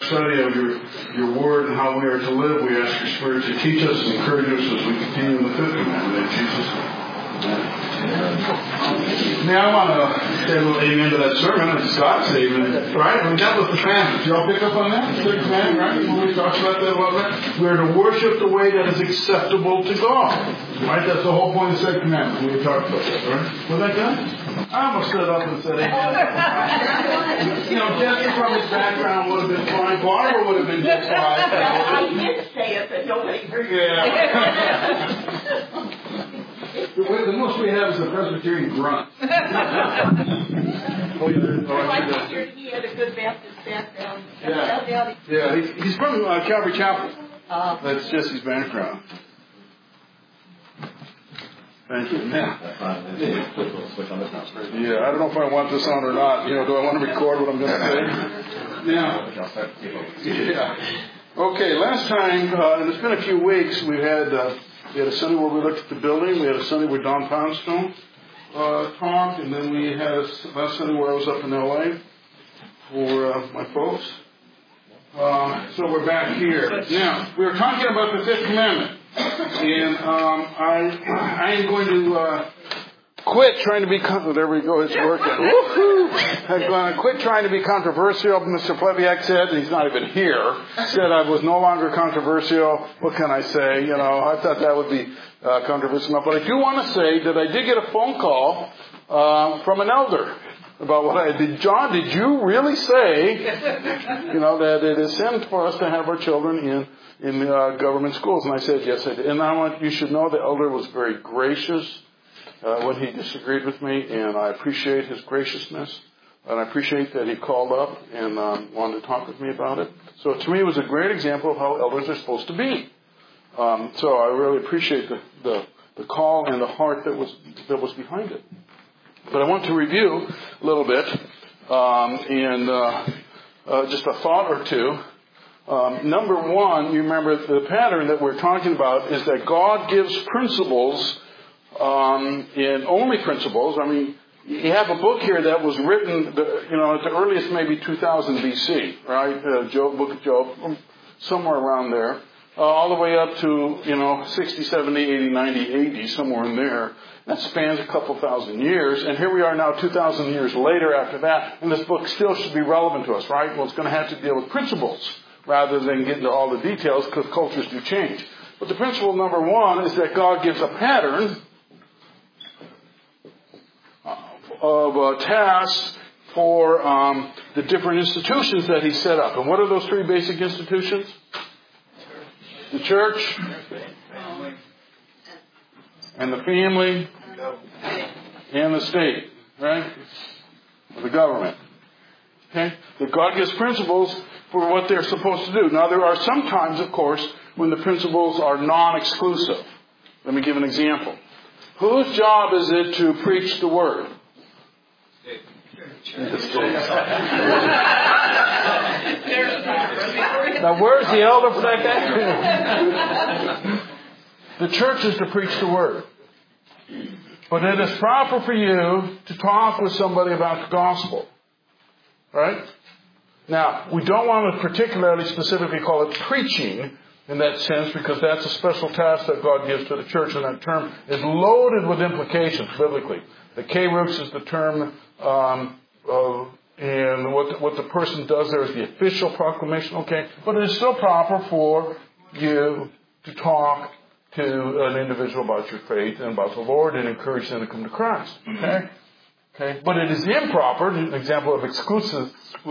Study of your word and how we are to live. We ask your Spirit to teach us and encourage us as we continue in the fifth commandment. In Jesus' name. Now I want to say a little amen to that sermon. It's Scott's amen, right? We dealt with the commandments. Y'all pick up on that? The fifth commandment, right? When we talked about that a little bit. We're to worship the way that is acceptable to God. Right? That's the whole point of the second commandment. We talked about that, right? Was that good? I almost stood up and said amen. Jesse from his background would have been fine. Barbara would have been just fine. I did say it, but nobody heard it. The most we have is a Presbyterian grunt. I like to hear he had a good Baptist background. Yeah, he's from Calvary Chapel. That's Jesse's background. Thank you. Yeah, I don't know if I want this on or not. Do I want to record what I'm going to say? Yeah. Okay, last time, and it's been a few weeks, we had a Sunday where we looked at the building. We had a Sunday where Don Poundstone talked, and then we had last Sunday where I was up in L.A. for my folks. So we're back here. Now, we were talking about the Fifth Commandment. And I am going to quit trying to be... there we go, it's working. Woohoo! I'm going to quit trying to be controversial. Mr. Plebiak said, and he's not even here, said I was no longer controversial. What can I say? I thought that would be controversial enough. But I do want to say that I did get a phone call from an elder about what I did. John, did you really say, that it is sin for us to have our children in government schools? And I said, yes, I did. And you should know the elder was very gracious when he disagreed with me, and I appreciate his graciousness. And I appreciate that he called up and wanted to talk with me about it. So to me, it was a great example of how elders are supposed to be. So I really appreciate the call and the heart that was behind it. But I want to review a little bit and just a thought or two. Number one, you remember the pattern that we're talking about is that God gives principles, and only principles. I mean, you have a book here that was written, at the earliest maybe 2000 BC, right? Book of Job, somewhere around there. All the way up to, 60, 70, 80, 90, 80, somewhere in there. That spans a couple thousand years. And here we are now 2,000 years later after that. And this book still should be relevant to us, right? Well, it's going to have to deal with principles rather than get into all the details because cultures do change. But the principle number one is that God gives a pattern of tasks for the different institutions that He set up. And what are those three basic institutions? The church, and the family, and the state, right? The government. Okay? That God gives principles for what they're supposed to do. Now, there are some times, of course, when the principles are non-exclusive. Let me give an example. Whose job is it to preach the word? Now, where's the elder for that guy? The church is to preach the word. But it is proper for you to talk with somebody about the gospel. Right? Now, we don't want to particularly specifically call it preaching in that sense because that's a special task that God gives to the church, and that term is loaded with implications biblically. The kerux is the term, and what the person does there is the official proclamation, okay? But it is still proper for you to talk to an individual about your faith and about the Lord and encourage them to come to Christ, okay? Okay, but it is improper, an example of exclusivity,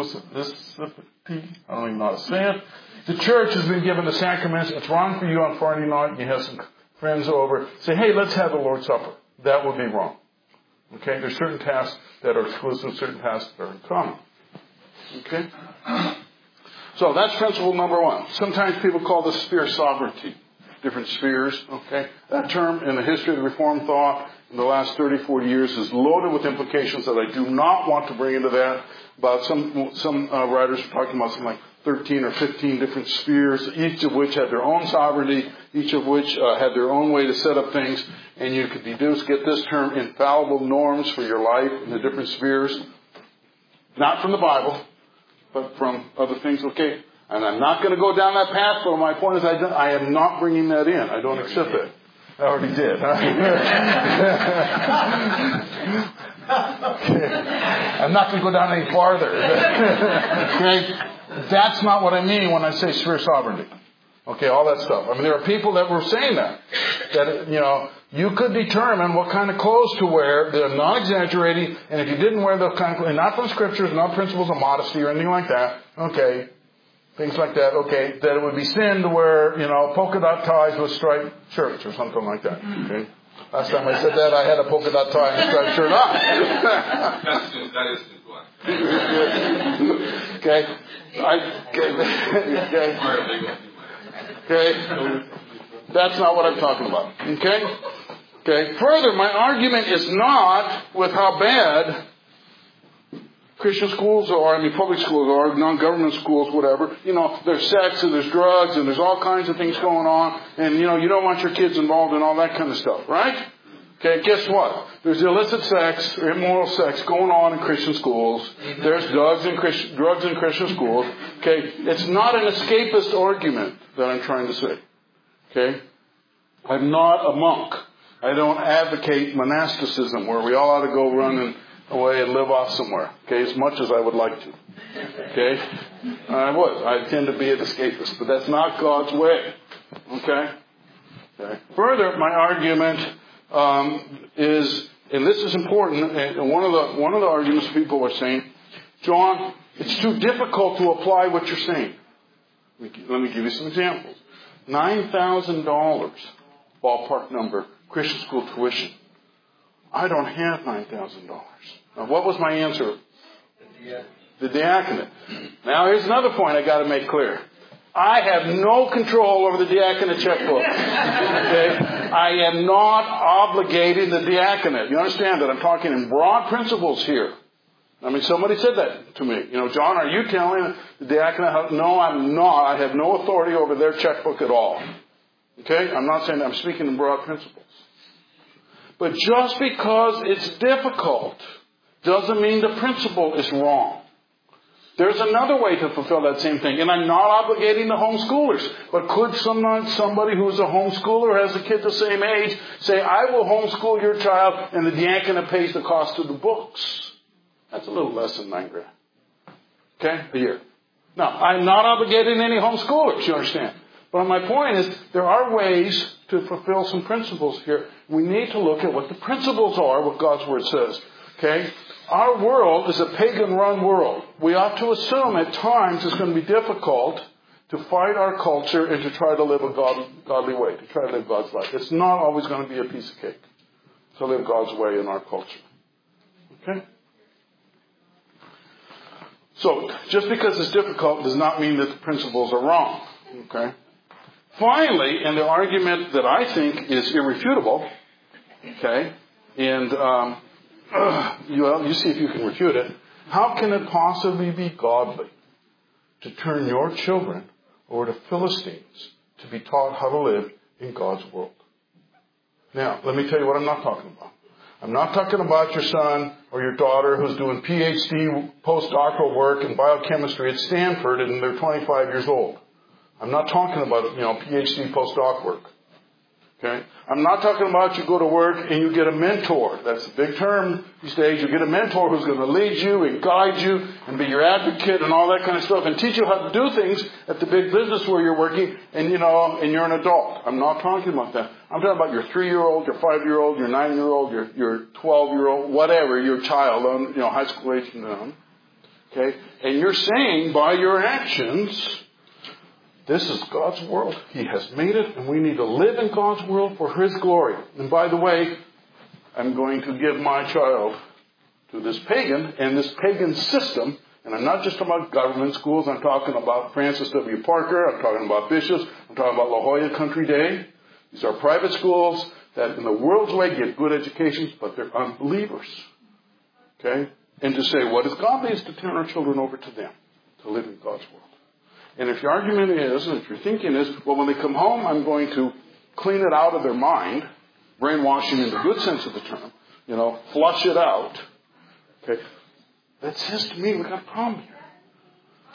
I don't even know how to say it. The church has been given the sacraments. It's wrong for you on Friday night. You have some friends over. Say, hey, let's have the Lord's Supper. That would be wrong. Okay, there's certain tasks that are exclusive, certain tasks that are in common. Okay? So that's principle number one. Sometimes people call this sphere sovereignty. Different spheres, okay? That term in the history of the Reformed thought in the last 30, 40 years is loaded with implications that I do not want to bring into that. About some writers are talking about something like 13 or 15 different spheres, each of which had their own sovereignty, each of which had their own way to set up things, and you could get this term, infallible norms for your life in the different spheres. Not from the Bible, but from other things. Okay, And I'm not going to go down that path, but my point is I am not bringing that in. I don't accept it. I already did. Okay. I'm not going to go down any farther. Okay? That's not what I mean when I say sphere sovereignty. Okay, all that stuff. I mean, there are people that were saying that, you could determine what kind of clothes to wear. They're not exaggerating. And if you didn't wear those kind of clothes, not from scriptures, not principles of modesty or anything like that, okay, things like that, okay, that it would be sin to wear, polka dot ties with striped shirts or something like that, okay? Last time I said that, I had a polka dot tie and a striped shirt on. That is Okay? Okay? That's not what I'm talking about. Okay? Okay? Further, my argument is not with how bad Christian schools are, public schools are, non-government schools, whatever. There's sex and there's drugs and there's all kinds of things going on. And, you don't want your kids involved in all that kind of stuff, right? Okay, guess what? There's illicit sex or immoral sex going on in Christian schools. There's drugs in Christian schools. Okay, it's not an escapist argument that I'm trying to say. Okay? I'm not a monk. I don't advocate monasticism where we all ought to go running away and live off somewhere. Okay, as much as I would like to. Okay? I would. I tend to be an escapist, but that's not God's way. Okay? Okay. Further, my argument is, and this is important, and one of the arguments people are saying, John, it's too difficult to apply what you're saying. Let me give you some examples. $9,000 ballpark number Christian school tuition. I don't have $9,000. Now, what was my answer? The diaconate. Now, here's another point I got to make clear. I have no control over the diaconate checkbook. Okay? I am not obligating the diaconate. You understand that I'm talking in broad principles here. Somebody said that to me. John, are you telling the diaconate? No, I'm not. I have no authority over their checkbook at all. Okay? I'm not saying that. I'm speaking in broad principles. But just because it's difficult doesn't mean the principle is wrong. There's another way to fulfill that same thing. And I'm not obligating the homeschoolers. But could somebody who's a homeschooler, has a kid the same age, say, I will homeschool your child and the diaconate pays the cost of the books? That's a little less than $9,000. Okay? A year. Now, I'm not obligating any homeschoolers, you understand. But my point is, there are ways to fulfill some principles here. We need to look at what the principles are, what God's Word says. Okay? Our world is a pagan-run world. We ought to assume at times it's going to be difficult to fight our culture and to try to live a godly way, to try to live God's life. It's not always going to be a piece of cake to live God's way in our culture. Okay? So, just because it's difficult does not mean that the principles are wrong. Okay? Finally, and the argument that I think is irrefutable, okay, and you see if you can refute it, how can it possibly be godly to turn your children over to Philistines to be taught how to live in God's world? Now, let me tell you what I'm not talking about. I'm not talking about your son or your daughter who's doing PhD postdoctoral work in biochemistry at Stanford and they're 25 years old. I'm not talking about, PhD postdoc work. Okay? I'm not talking about you go to work and you get a mentor. That's a big term these days. You get a mentor who's going to lead you and guide you and be your advocate and all that kind of stuff and teach you how to do things at the big business where you're working and you're an adult. I'm not talking about that. I'm talking about your 3-year-old, your 5-year-old, your 9-year-old, your 12-year-old, whatever, your child, high school age and on. Okay? And you're saying by your actions, this is God's world. He has made it, and we need to live in God's world for His glory. And by the way, I'm going to give my child to this pagan and this pagan system. And I'm not just talking about government schools. I'm talking about Francis W. Parker. I'm talking about bishops. I'm talking about La Jolla Country Day. These are private schools that in the world's way get good educations, but they're unbelievers. Okay? And to say what is godly is to turn our children over to them to live in God's world. And if your argument is, and if your thinking is, well, when they come home, I'm going to clean it out of their mind, brainwashing in the good sense of the term, flush it out. Okay, that says to me we've got a problem here.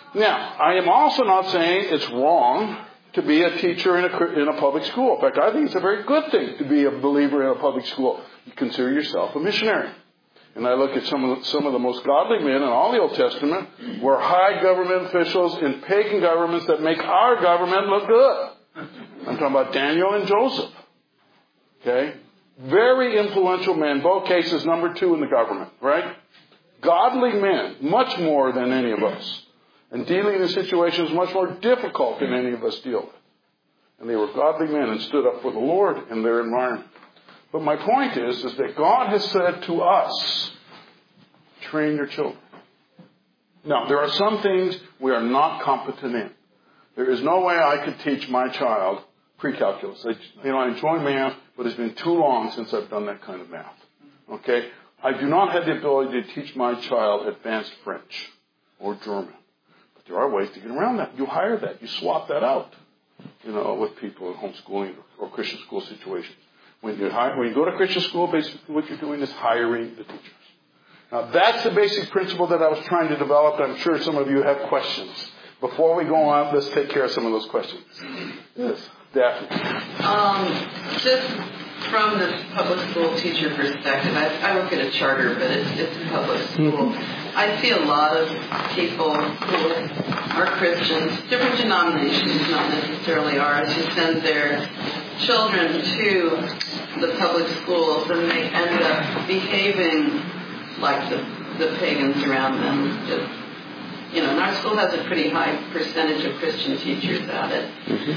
Now, I am also not saying it's wrong to be a teacher in a public school. In fact, I think it's a very good thing to be a believer in a public school. You consider yourself a missionary. And I look at some of the most godly men in all the Old Testament were high government officials in pagan governments that make our government look good. I'm talking about Daniel and Joseph. Okay? Very influential men, both cases number 2 in the government, right? Godly men, much more than any of us. And dealing in situations much more difficult than any of us deal with. And they were godly men and stood up for the Lord in their environment. But my point is that God has said to us, train your children. Now, there are some things we are not competent in. There is no way I could teach my child pre-calculus. I enjoy math, but it's been too long since I've done that kind of math. Okay? I do not have the ability to teach my child advanced French or German. But there are ways to get around that. You hire that. You swap that out, with people in homeschooling or Christian school situations. When you go to Christian school, basically what you're doing is hiring the teachers. Now, that's the basic principle that I was trying to develop. I'm sure some of you have questions. Before we go on, let's take care of some of those questions. Yes, Daphne. Just from the public school teacher perspective, I work at a charter, but it's a public school. I see a lot of people who are Christians, different denominations, not necessarily ours, who send their children to the public schools, and they end up behaving like the pagans around them. Just, and our school has a pretty high percentage of Christian teachers at it.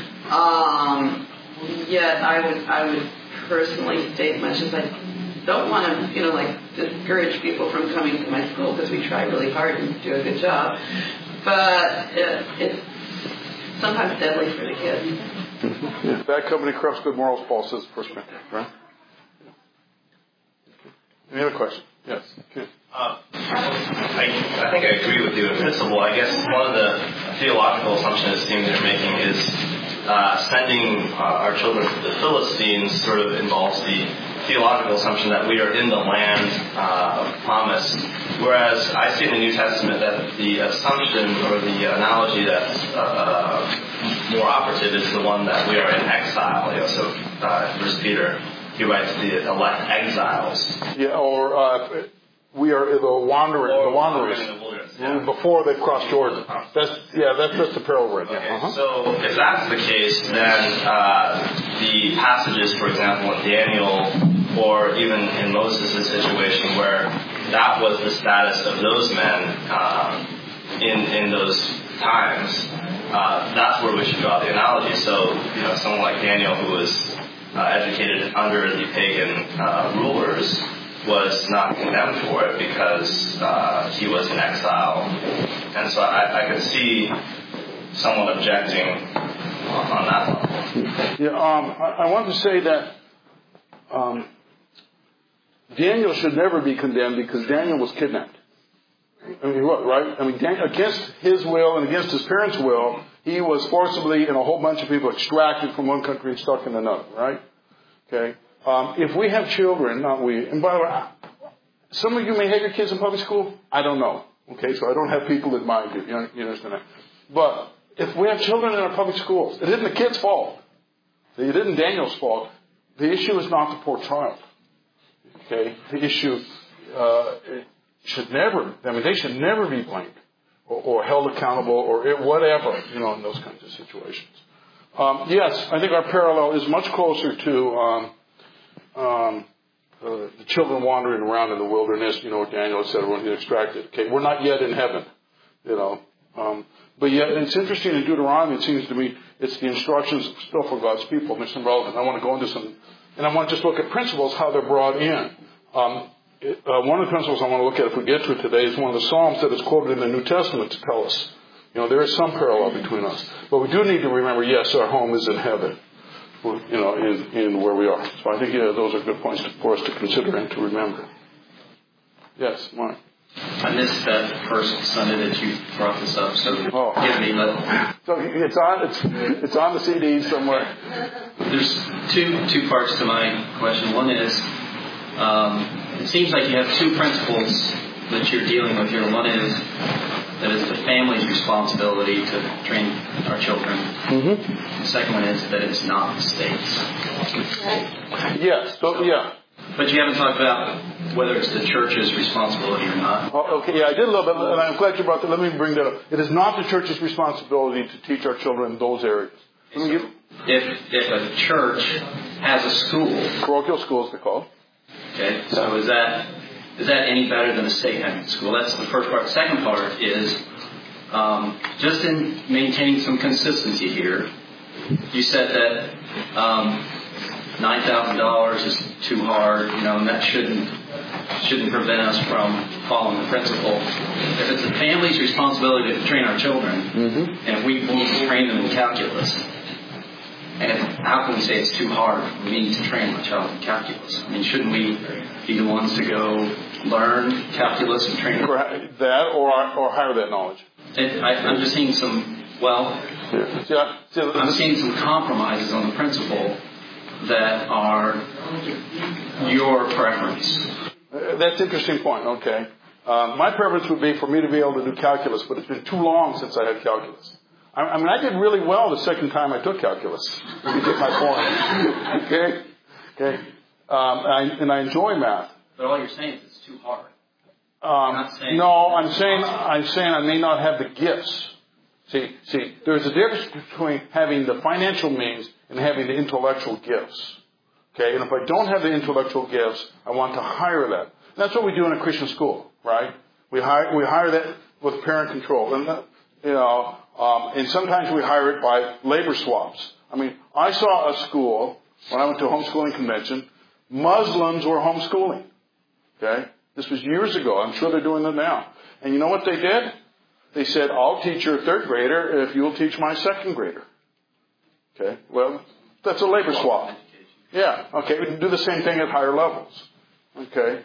Yet I would personally state, much as I don't want to, discourage people from coming to my school, because we try really hard and do a good job, but it's sometimes deadly for the kids. Yeah, bad company corrupts good morals, Paul says, perspective, right? Any other question? Yes. Okay. I think I agree with you in principle. I guess one of the theological assumptions it seems you're making is sending our children to the Philistines sort of involves the theological assumption that we are in the land of promise. Whereas I see in the New Testament that the assumption or the analogy that's more operative is the one that we are in exile. So, 1 Peter, he writes the elect exiles. Yeah, or we are the wanderers. In the wilderness, yeah. Before they crossed Jordan. That's the parallel right there. Okay. So if that's the case, then the passages, for example, in Daniel, or even in Moses' situation, where that was the status of those men in those times, that's where we should draw the analogy. So, someone like Daniel, who was educated under the pagan rulers, was not condemned for it because he was in exile. And so I could see someone objecting on that level. Yeah, I want to say that Daniel should never be condemned because Daniel was kidnapped. I mean, right? I mean, against his will and against his parents' will, he was forcibly, and a whole bunch of people extracted from one country and stuck in another, right? Okay. If we have children, not we, and by the way, some of you may have your kids in public school. I don't know. Okay, so I don't have people that mind you. You understand that? But if we have children in our public schools, it isn't the kid's fault. It isn't Daniel's fault. The issue is not the poor child. Okay, the issue should never. I mean, they should never be blamed or held accountable or whatever. In those kinds of situations. Yes, I think our parallel is much closer to the children wandering around in the wilderness. Daniel said when he extracted. Okay, we're not yet in heaven. But yet it's interesting in Deuteronomy. It seems to me it's the instructions still for God's people. There's some relevant. I want to go into some, and I want to just look at principles how they're brought in. One of the principles I want to look at, if we get to it today, is one of the Psalms that is quoted in the New Testament to tell us. There is some parallel between us. But we do need to remember, yes, our home is in heaven, in where we are. So I think, those are good points for us to consider and to remember. Yes, Mark. I missed that first Sunday that you brought this up, so forgive me. But so it's on the CD somewhere. There's two parts to my question. One is, it seems like you have two principles that you're dealing with here. One is that it's the family's responsibility to train our children. Mm-hmm. The second one is that it's not the state's. Yes. So, yeah. But you haven't talked about whether it's the church's responsibility or not. Oh, okay, yeah, I did a little bit, and I'm glad you brought that. Let me bring that up. It is not the church's responsibility to teach our children in those areas. If a church has a school, parochial schools, they're called. Okay, so is that any better than a state having a school? That's the first part. The second part is just in maintaining some consistency here. You said that $9,000 is too hard, and that shouldn't prevent us from following the principle. If it's the family's responsibility to train our children, and if we need to train them in calculus, and how can we say it's too hard? We need to train my child in calculus. I mean, shouldn't we be the ones to go learn calculus and train them? That or hire that knowledge. I'm just seeing some. I'm seeing some compromises on the principle that are your preference. That's an interesting point. Okay. My preference would be for me to be able to do calculus, but it's been too long since I had calculus. I mean, I did really well the second time I took calculus. If you get my point. Okay. And I enjoy math. But all you're saying is it's too hard. I'm saying I may not have the gifts. See, there's a difference between having the financial means and having the intellectual gifts. Okay, and if I don't have the intellectual gifts, I want to hire that. That's what we do in a Christian school, right? We hire that with parent control, and and sometimes we hire it by labor swaps. I mean, I saw a school when I went to a homeschooling convention. Muslims were homeschooling. Okay, this was years ago. I'm sure they're doing it now. And you know what they did? They said, "I'll teach your third grader if you'll teach my second grader." Okay, well, that's a labor swap. Yeah, okay, we can do the same thing at higher levels. Okay,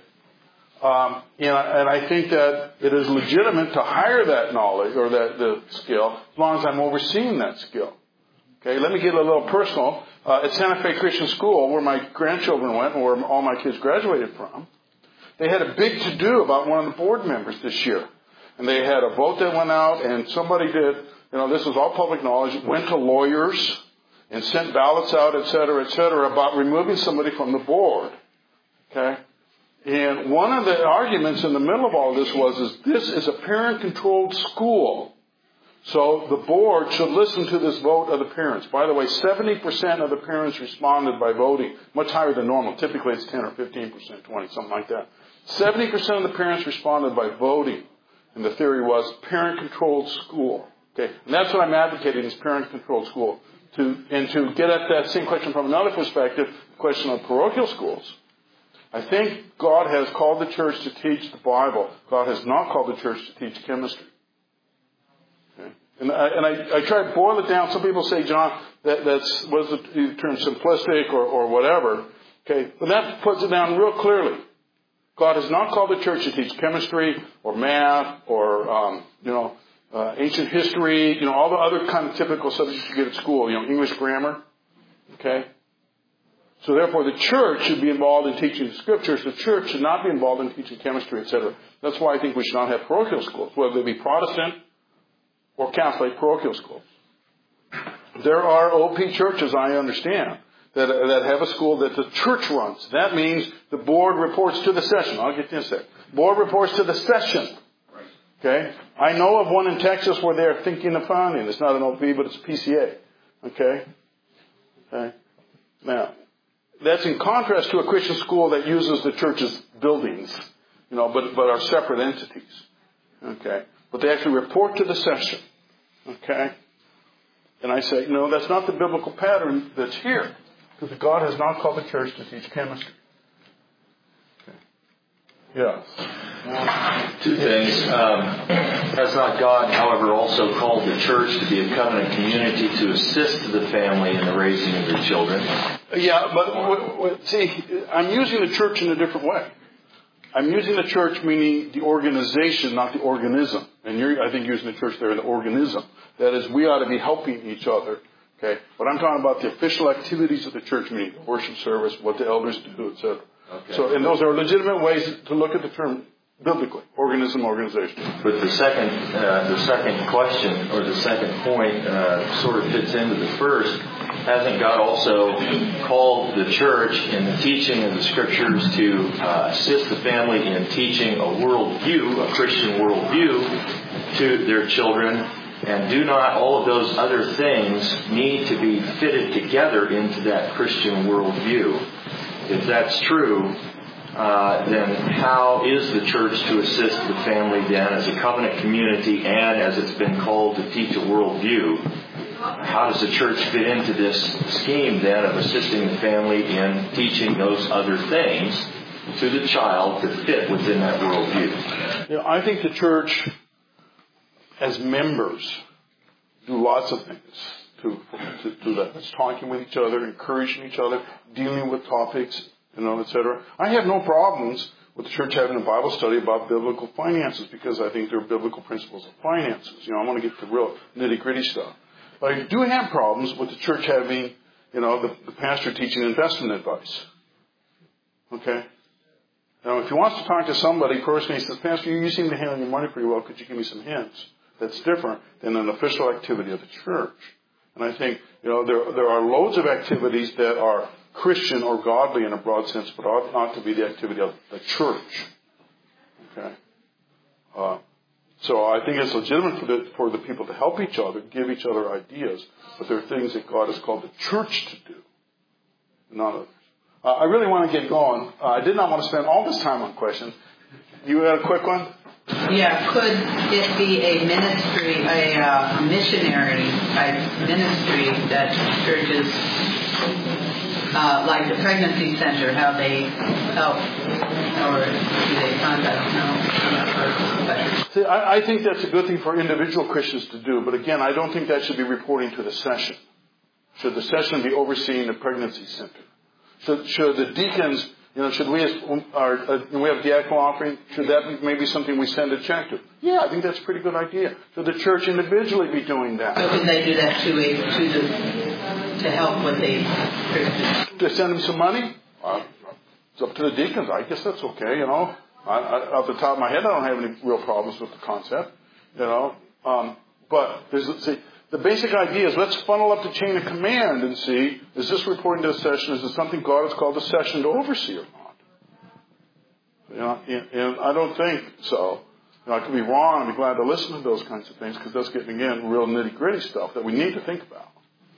and I think that it is legitimate to hire that knowledge or the skill as long as I'm overseeing that skill. Okay, let me get a little personal. At Santa Fe Christian School, where my grandchildren went and where all my kids graduated from, they had a big to-do about one of the board members this year. And they had a vote that went out, and somebody did, this is all public knowledge, went to lawyers and sent ballots out, et cetera, about removing somebody from the board. Okay? And one of the arguments in the middle of all this was, this is a parent-controlled school. So the board should listen to this vote of the parents. By the way, 70% of the parents responded by voting, much higher than normal. Typically it's 10 or 15%, 20, something like that. 70% of the parents responded by voting. And the theory was parent-controlled school. Okay, and that's what I'm advocating is parent-controlled school. To get at that same question from another perspective, the question of parochial schools. I think God has called the church to teach the Bible. God has not called the church to teach chemistry. Okay? And I try to boil it down. Some people say, John, that's was the term simplistic or whatever. Okay, but that puts it down real clearly. God has not called the church to teach chemistry or math or, ancient history, all the other kind of typical subjects you get at school, English grammar. Okay? So therefore the church should be involved in teaching the scriptures. The church should not be involved in teaching chemistry, etc. That's why I think we should not have parochial schools, whether they be Protestant or Catholic parochial schools. There are OP churches, I understand, that have a school that the church runs. That means the board reports to the session. I'll get to this. Board reports to the session. Okay? I know of one in Texas where they're thinking of founding. It's not an OP, but it's a PCA. Okay? Now, that's in contrast to a Christian school that uses the church's buildings, but are separate entities. Okay? But they actually report to the session. Okay? And I say, no, that's not the biblical pattern that's here. Because God has not called the church to teach chemistry. Okay. Yes. Two things. Has not God, however, also called the church to be a covenant community to assist the family in the raising of their children? Yeah, but see, I'm using the church in a different way. I'm using the church meaning the organization, not the organism. And you're, I think, using the church there in the organism. That is, we ought to be helping each other. Okay, but I'm talking about the official activities of the church, meaning worship service, what the elders do, etc. Okay. So, and those are legitimate ways to look at the term biblically, organization. But the second question, or the second point, sort of fits into the first. Hasn't God also called the church in the teaching of the Scriptures to assist the family in teaching a worldview, a Christian worldview, to their children? And do not all of those other things need to be fitted together into that Christian worldview? If that's true, then how is the church to assist the family then as a covenant community and as it's been called to teach a worldview? How does the church fit into this scheme then of assisting the family in teaching those other things to the child to fit within that worldview? I think the church, as members, do lots of things to that. It's talking with each other, encouraging each other, dealing with topics, etc. I have no problems with the church having a Bible study about biblical finances because I think there are biblical principles of finances. I want to get to real nitty-gritty stuff. But I do have problems with the church having, the pastor teaching investment advice. Okay? Now, if he wants to talk to somebody personally, he says, Pastor, you seem to handle your money pretty well. Could you give me some hints? That's different than an official activity of the church. And I think, there are loads of activities that are Christian or godly in a broad sense, but ought not to be the activity of the church. Okay? So I think it's legitimate for the people to help each other, give each other ideas, but there are things that God has called the church to do, not others. I really want to get going. I did not want to spend all this time on questions. You had a quick one? Yeah, could it be a ministry, a missionary type ministry that churches, like the pregnancy center, how they help, or do they contact? No. See, I think that's a good thing for individual Christians to do, but again, I don't think that should be reporting to the session. Should the session be overseeing the pregnancy center? Should the deacons, should we, we have diaconal offering, should that be maybe something we send a check to? Yeah, I think that's a pretty good idea. Should the church individually be doing that? So can they do that to help with the Christians? To send them some money? It's up to the deacons. I guess that's okay, off the top of my head, I don't have any real problems with the concept, but the basic idea is let's funnel up the chain of command and see, is this reporting to the session? Is it something God has called the session to oversee or not? And I don't think so. I could be wrong. I'd be glad to listen to those kinds of things because that's getting, again, real nitty-gritty stuff that we need to think about.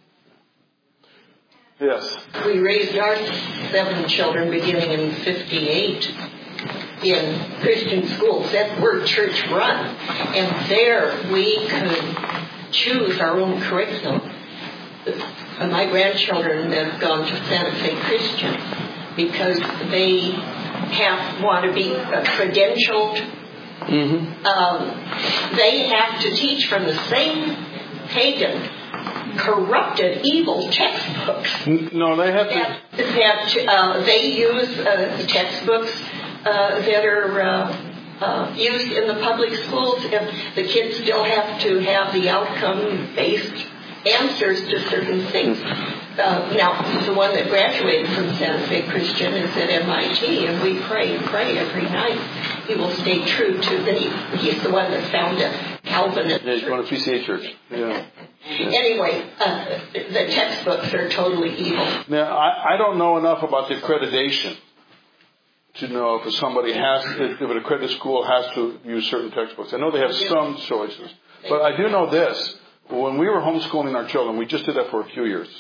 Yes? We raised our 7 children beginning in 1958 in Christian schools that were church run. And there we could choose our own curriculum. My grandchildren have gone to Santa Fe Christian because they want to be credentialed. Mm-hmm. They have to teach from the same pagan, corrupted, evil textbooks. No, they have to. They use textbooks that are used in the public schools, and the kids still have to have the outcome-based answers to certain things. Now, the one that graduated from Santa Fe Christian is at MIT, and we pray every night. He will stay true to he's the one that found a Calvinist. Yeah, he's going to PCA church. Yeah. Anyway, the textbooks are totally evil. Now, I don't know enough about the accreditation to know if somebody if an accredited school has to use certain textbooks. I know they have some choices. But I do know this. When we were homeschooling our children, we just did that for a few years.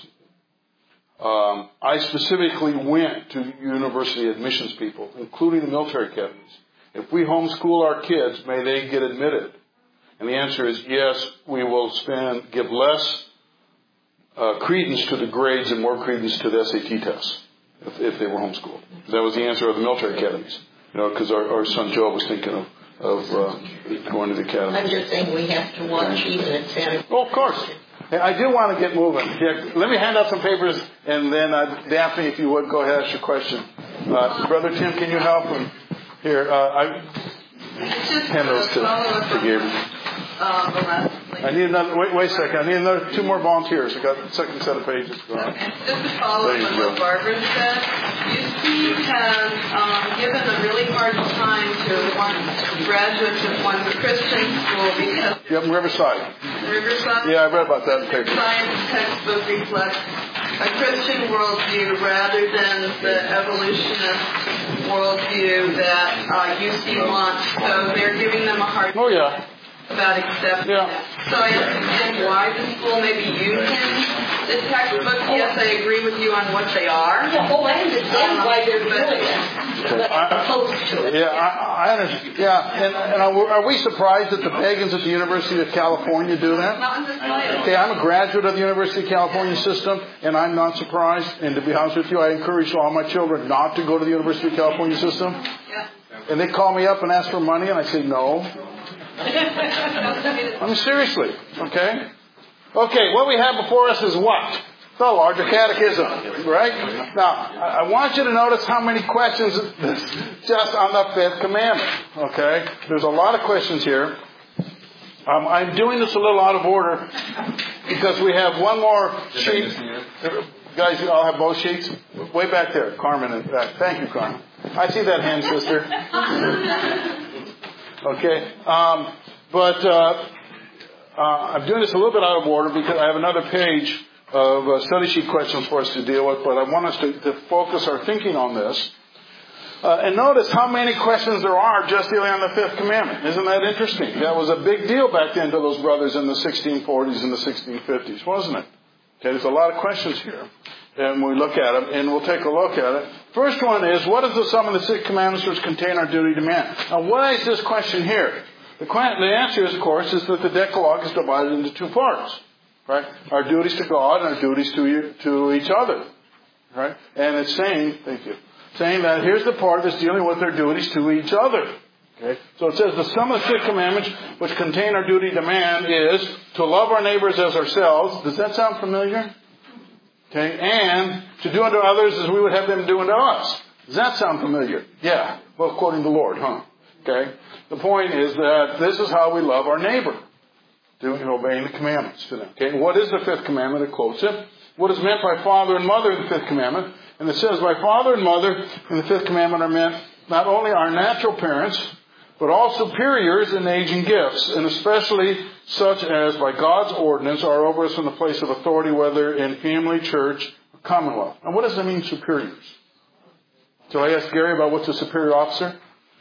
I specifically went to university admissions people, including the military academies. If we homeschool our kids, may they get admitted? And the answer is yes, we will give less credence to the grades and more credence to the SAT tests if they were homeschooled. That was the answer of the military academies. Because our son Joe was thinking of going to the academy. I'm just saying we have to watch even at Santa Fe. Oh, of course. Hey, I do want to get moving. Yeah, let me hand out some papers, and then Daphne, if you would, go ahead and ask your question. Brother Tim, can you help him? Here, I hand those to Gabriel. The last I need another, wait a second. I need another 2 more volunteers. I got the second set of pages. Just to follow up on what Barbara said, UC has given a really hard time to graduates of one Christian school because Riverside. Yeah, I read about that in the paper. Science textbook reflects a Christian worldview rather than the evolutionist worldview that UC wants. So they're giving them a hard time about accepting it. So I understand why the school may be using the textbook. Yes, I agree with you on what they are. Yeah, I understand why they're doing it, but opposed to it. Yeah, I understand. Yeah, and are we surprised that the pagans at the University of California do that? Not in the slightest. Okay, I'm a graduate of the University of California system, and I'm not surprised. And to be honest with you, I encourage all my children not to go to the University of California system. Yeah. And they call me up and ask for money, and I say no. I mean, seriously, okay? Okay, what we have before us is what? The larger catechism, right? Now, I want you to notice how many questions just on the 5th commandment, okay? There's a lot of questions here. I'm doing this a little out of order because we have one more sheet. Guys, you all have both sheets? Way back there, Carmen in back. Thank you, Carmen. I see that hand, sister. Okay, I'm doing this a little bit out of order because I have another page of study sheet questions for us to deal with, but I want us to focus our thinking on this. And notice how many questions there are just dealing on the 5th commandment. Isn't that interesting? That was a big deal back then to those brothers in the 1640s and the 1650s, wasn't it? Okay, there's a lot of questions here. And we look at them, and we'll take a look at it. First one is, what is the sum of the 6 commandments which contain our duty to man? Now, why is this question here? The answer is, of course, is that the Decalogue is divided into 2 parts. Right? Our duties to God and our duties to each other. Right? And it's saying, saying that here's the part that's dealing with our duties to each other. Okay? So it says the sum of the 6 commandments which contain our duty to man is to love our neighbors as ourselves. Does that sound familiar? Okay, and to do unto others as we would have them do unto us. Does that sound familiar? Yeah. Well, quoting the Lord, huh? Okay. The point is that this is how we love our neighbor. Doing and obeying the commandments to them. Okay. What is the 5th commandment? It quotes it. What is meant by father and mother in the 5th commandment? And it says by father and mother in the 5th commandment are meant not only our natural parents, but all superiors in age and gifts, and especially such as by God's ordinance are over us in the place of authority, whether in family, church, or commonwealth. And what does that mean, superiors? So I asked Gary about what's a superior officer?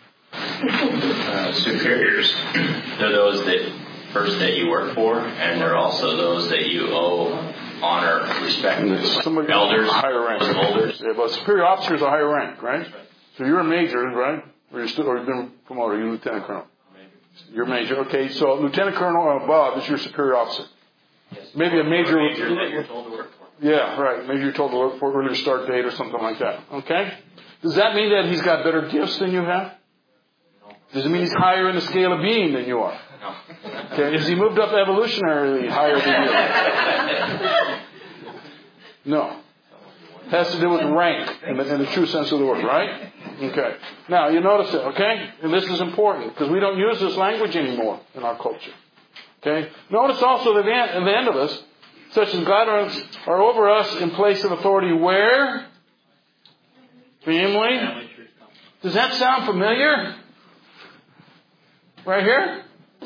Superiors. They're those that you work for, and they're also those that you owe honor, respect to. Elders, higher rank. Elders. Yeah, but superior officer is a higher rank, right? So you're a major, right? Or you've been promoted. You're lieutenant colonel. You're major. Okay, so lieutenant colonel or above is your superior officer. Yes. Maybe a major that you're told to work for. Yeah, right. Maybe you're told to look for earlier start date or something like that. Okay? Does that mean that he's got better gifts than you have? No. Does it mean he's higher in the scale of being than you are? No. Okay. Is he moved up evolutionarily higher than you? No. It has to do with rank in the true sense of the word, right? Okay. Now, you notice it, okay? And this is important because we don't use this language anymore in our culture. Okay? Notice also that at the end of us, such as God are over us in place of authority where? Family. Does that sound familiar? Right here?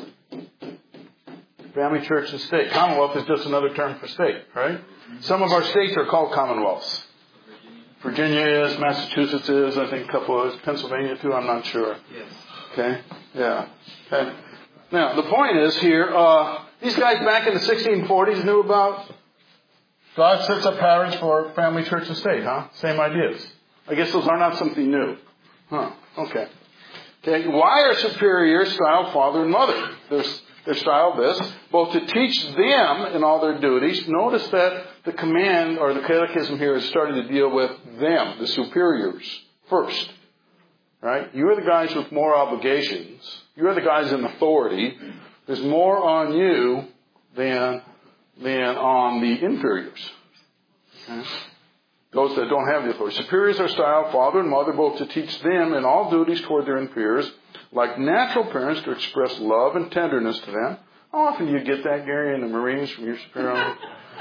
Family, church, and state. Commonwealth is just another term for state, right? Some of our states are called commonwealths. Virginia is, Massachusetts is, I think a couple is, Pennsylvania too, I'm not sure. Yes. Okay? Yeah. Okay. Now, the point is here, these guys back in the 1640s knew about God sets up patterns for family, church, and state, huh? Same ideas. I guess those are not something new. Huh. Okay. Okay. Why are superiors styled father and mother? They're styled this, both to teach them in all their duties. Notice that the command or the catechism here is starting to deal with them, the superiors, first. Right? You are the guys with more obligations. You are the guys in authority. There's more on you than on the inferiors. Okay? Those that don't have the authority. Superiors are styled father and mother, both to teach them in all duties toward their inferiors, like natural parents to express love and tenderness to them, How often do you get that, Gary, in the Marines from your superior?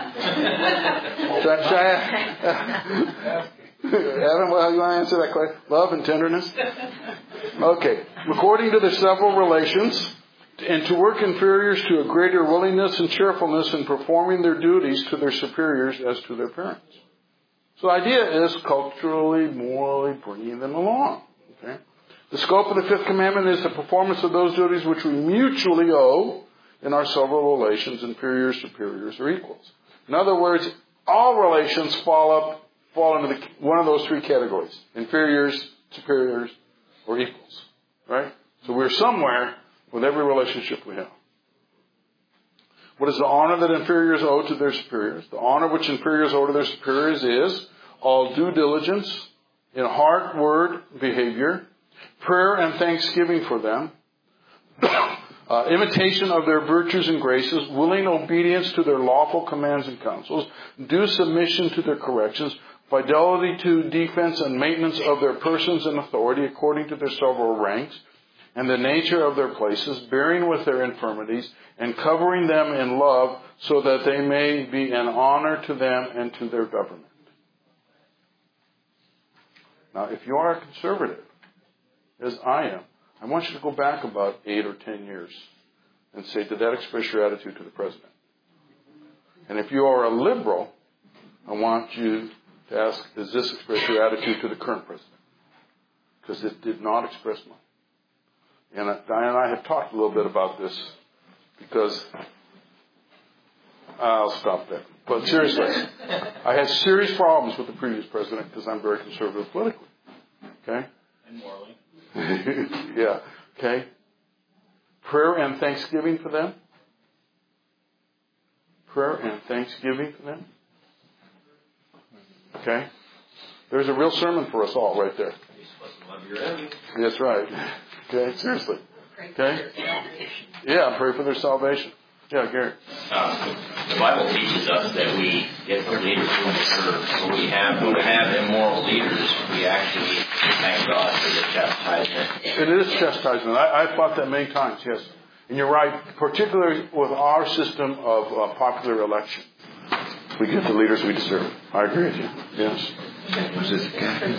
Adam, well, you want to answer that question? Love and tenderness? Okay. According to the several relations, and to work inferiors to a greater willingness and cheerfulness in performing their duties to their superiors as to their parents. So the idea is culturally, morally bringing them along. Okay? The scope of the fifth commandment is the performance of those duties which we mutually owe in our several relations, inferiors, superiors, or equals. In other words, all relations fall into one of those three categories: inferiors, superiors, or equals. Right? So we're somewhere with every relationship we have. What is the honor that inferiors owe to their superiors? The honor which inferiors owe to their superiors is all due diligence in heart, word, behavior, prayer and thanksgiving for them, imitation of their virtues and graces, willing obedience to their lawful commands and counsels, due submission to their corrections, fidelity to defense and maintenance of their persons and authority according to their several ranks, and the nature of their places, bearing with their infirmities, and covering them in love, so that they may be an honor to them and to their government. Now, if you are a conservative, as I am, I want you to go back about 8 or 10 years and say, did that express your attitude to the president? And if you are a liberal, I want you to ask, does this express your attitude to the current president? Because it did not express mine. And Diane and I have talked a little bit about this, because I'll stop there. But seriously, I had serious problems with the previous president because I'm very conservative politically. Okay? And morally. Yeah. Okay? Prayer and thanksgiving for them. Prayer and thanksgiving for them. Okay? There's a real sermon for us all right there. You're supposed to love your enemies. That's right. Okay? Seriously. Okay? Yeah, pray for their salvation. Yeah, Gary. The Bible teaches us that we get the leaders who we serve. So when we have immoral leaders, we actually thank God for the chastisement. It is chastisement. I've thought that many times, yes. And you're right, particularly with our system of popular election. We get the leaders we deserve. I agree with you. Yes. Was this Catholic?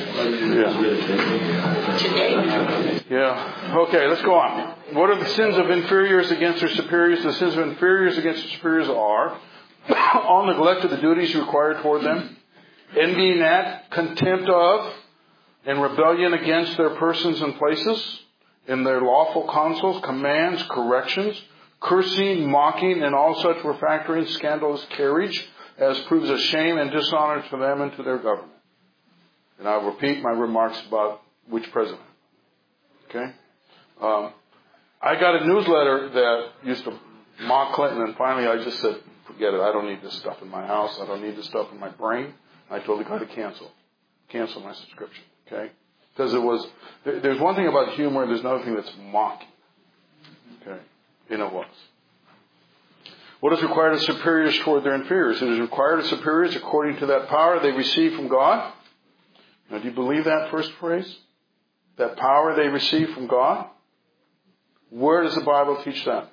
Yeah. Yeah. Okay, let's go on. What are the sins of inferiors against their superiors? The sins of inferiors against their superiors are all neglect of the duties required toward them, envying at, contempt of, and rebellion against their persons and places, in their lawful counsels, commands, corrections, cursing, mocking, and all such refractory and scandalous carriage as proves a shame and dishonor to them and to their government. And I'll repeat my remarks about which president. Okay? I got a newsletter that used to mock Clinton, and finally I just said, forget it. I don't need this stuff in my house. I don't need this stuff in my brain. I told the guy to cancel my subscription. Okay? Because there's one thing about humor, and there's another thing that's mocking. Okay? And it was. What is required of superiors toward their inferiors? It is required of superiors according to that power they receive from God. Now, do you believe that first phrase? That power they receive from God? Where does the Bible teach that?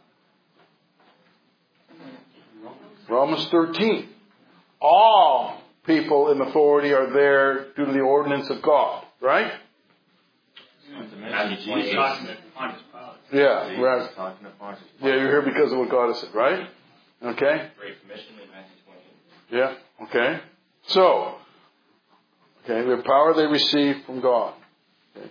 Romans 13. All people in authority are there due to the ordinance of God. Right? Yeah, right. Yeah, you're here because of what God has said, right? Okay? Great Commission in Matthew 20. Yeah, okay. So, the power they receive from God. Okay.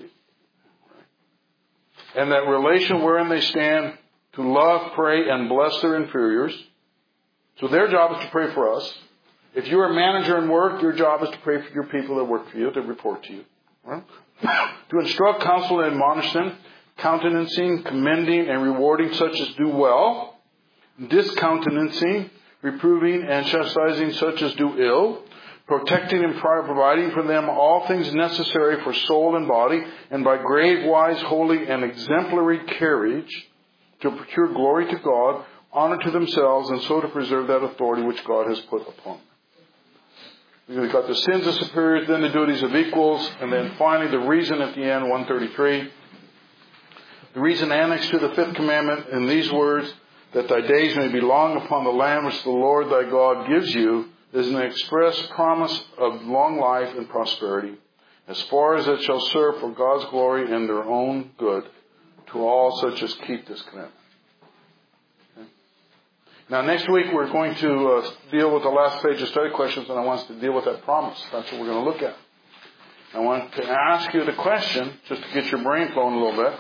And that relation wherein they stand to love, pray, and bless their inferiors. So their job is to pray for us. If you're a manager in work, your job is to pray for your people that work for you, to report to you. Right? To instruct, counsel, and admonish them, countenancing, commending, and rewarding such as do well, discountenancing, reproving, and chastising such as do ill, protecting and providing for them all things necessary for soul and body, and by grave, wise, holy, and exemplary carriage to procure glory to God, honor to themselves, and so to preserve that authority which God has put upon them. We've got the sins of superiors, then the duties of equals, and then finally the reason at the end, 133. The reason annexed to the 5th commandment in these words, that thy days may be long upon the land which the Lord thy God gives you, is an express promise of long life and prosperity, as far as it shall serve for God's glory and their own good, to all such as keep this commandment. Okay. Now next week we're going to deal with the last page of study questions, and I want us to deal with that promise. That's what we're going to look at. I want to ask you the question, just to get your brain flowing a little bit.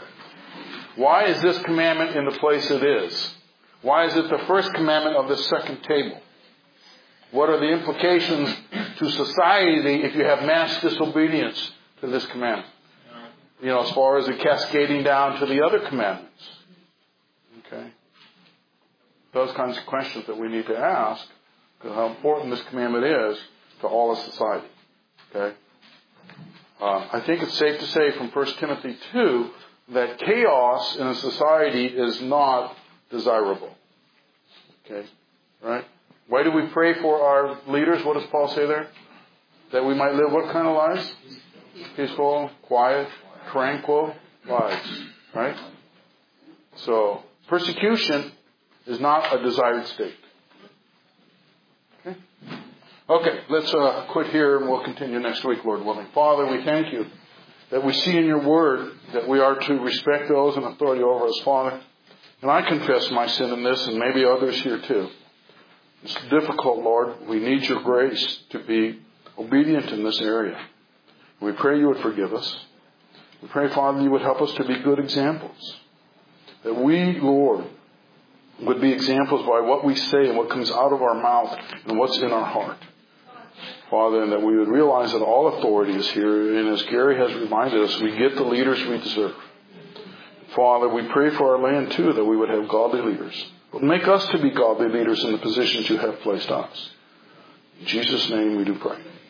Why is this commandment in the place it is? Why is it the first commandment of the second table? What are the implications to society if you have mass disobedience to this commandment? As far as it cascading down to the other commandments. Okay? Those kinds of questions that we need to ask, because how important this commandment is to all of society. Okay? I think it's safe to say from 1 Timothy 2 that chaos in a society is not desirable. Okay? Right? Why do we pray for our leaders? What does Paul say there? That we might live what kind of lives? Peaceful, quiet, tranquil lives. Right? So, persecution is not a desired state. Okay? Okay, let's quit here and we'll continue next week, Lord willing. Father, we thank you that we see in your word that we are to respect those in authority over us, Father. And I confess my sin in this, and maybe others here too. It's difficult, Lord. We need your grace to be obedient in this area. We pray you would forgive us. We pray, Father, you would help us to be good examples. That we, Lord, would be examples by what we say and what comes out of our mouth and what's in our heart. Father, and that we would realize that all authority is here, and as Gary has reminded us, we get the leaders we deserve. Father, we pray for our land too, that we would have godly leaders. But make us to be godly leaders in the positions you have placed us. In Jesus' name we do pray.